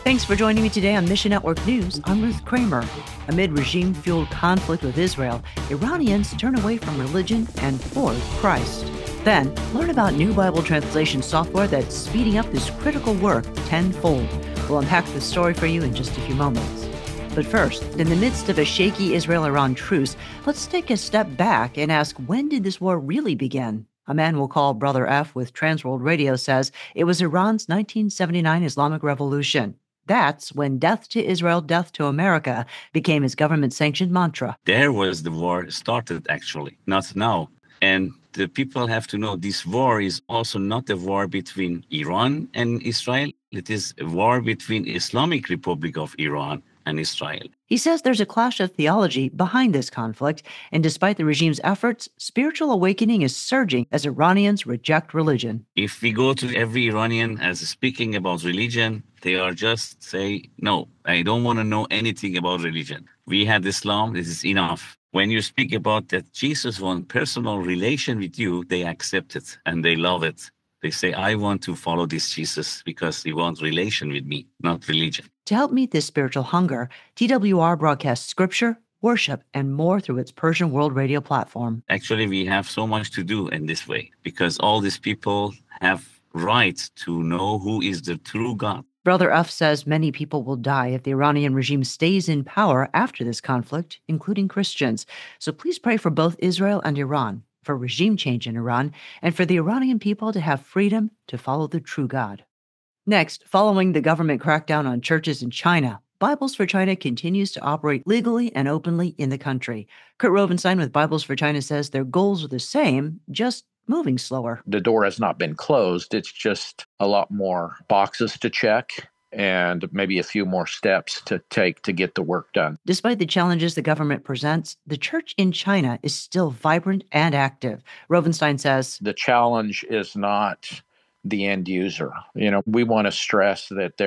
Thanks for joining me today on Mission Network News. I'm Ruth Kramer. Amid regime-fueled conflict with Israel, Iranians turn away from religion and toward Christ. Then, learn about new Bible translation software that's speeding up this critical work tenfold. We'll unpack the story for you in just a few moments. But first, in the midst of a shaky Israel-Iran truce, let's take a step back and ask, when did this war really begin? A man we'll call Brother F with Transworld Radio says it was Iran's 1979 Islamic Revolution. That's when death to Israel, death to America became his government-sanctioned mantra. There was the war started, actually, not now. And the people have to know this war is also not a war between Iran and Israel. It is a war between Islamic Republic of Iran and Israel. He says there's a clash of theology behind this conflict, and despite the regime's efforts, spiritual awakening is surging as Iranians reject religion. If we go to every Iranian as speaking about religion, they are just say, no, I don't want to know anything about religion. We had Islam, this is enough. When you speak about that Jesus wants personal relation with you, they accept it and they love it. They say, I want to follow this Jesus because he wants relation with me, not religion. To help meet this spiritual hunger, TWR broadcasts scripture, worship, and more through its Persian World Radio platform. Actually, we have so much to do in this way because all these people have right to know who is the true God. Brother F says many people will die if the Iranian regime stays in power after this conflict, including Christians. So please pray for both Israel and Iran, for regime change in Iran, and for the Iranian people to have freedom to follow the true God. Next, following the government crackdown on churches in China, Bibles for China continues to operate legally and openly in the country. Kurt Rovenstein with Bibles for China says their goals are the same, just moving slower. The door has not been closed. It's just a lot more boxes to check and maybe a few more steps to take to get the work done. Despite the challenges the government presents, the church in China is still vibrant and active. Rovenstein says, the challenge is not the end user. We want to stress that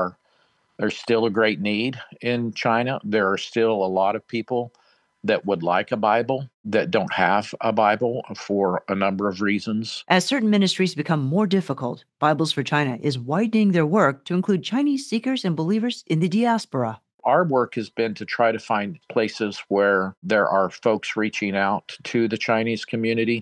there's still a great need in China. There are still a lot of people that would like a Bible that don't have a Bible for a number of reasons. As certain ministries become more difficult, Bibles for China is widening their work to include Chinese seekers and believers in the diaspora. Our work has been to try to find places where there are folks reaching out to the Chinese community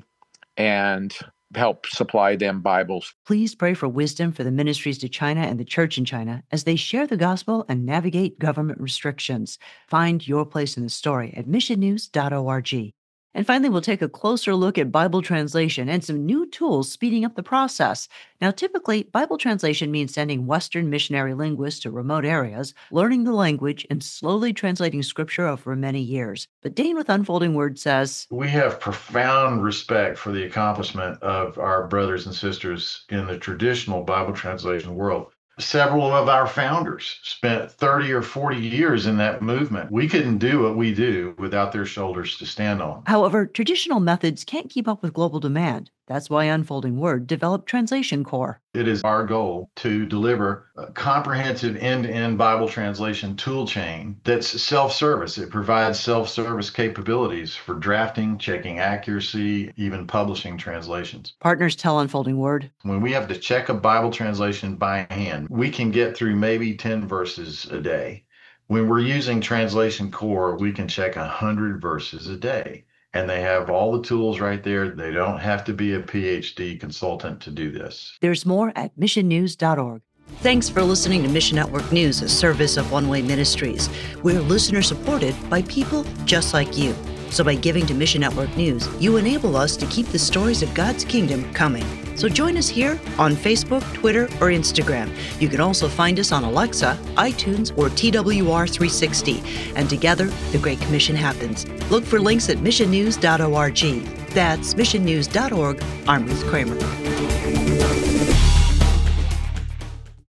and help supply them Bibles. Please pray for wisdom for the ministries to China and the church in China as they share the gospel and navigate government restrictions. Find your place in the story at missionnews.org. And finally, we'll take a closer look at Bible translation and some new tools speeding up the process. Now, typically, Bible translation means sending Western missionary linguists to remote areas, learning the language, and slowly translating scripture over many years. But Dane with Unfolding Word says, we have profound respect for the accomplishment of our brothers and sisters in the traditional Bible translation world. Several of our founders spent 30 or 40 years in that movement. We couldn't do what we do without their shoulders to stand on. However, traditional methods can't keep up with global demand. That's why Unfolding Word developed Translation Core. It is our goal to deliver a comprehensive end-to-end Bible translation tool chain that's self-service. It provides self-service capabilities for drafting, checking accuracy, even publishing translations. Partners tell Unfolding Word, when we have to check a Bible translation by hand, we can get through maybe 10 verses a day. When we're using Translation Core, we can check 100 verses a day. And they have all the tools right there. They don't have to be a PhD consultant to do this. There's more at missionnews.org. Thanks for listening to Mission Network News, a service of One Way Ministries. We're listener supported by people just like you. So by giving to Mission Network News, you enable us to keep the stories of God's kingdom coming. So join us here on Facebook, Twitter, or Instagram. You can also find us on Alexa, iTunes, or TWR360. And together, the Great Commission happens. Look for links at missionnews.org. That's missionnews.org. I'm Ruth Kramer.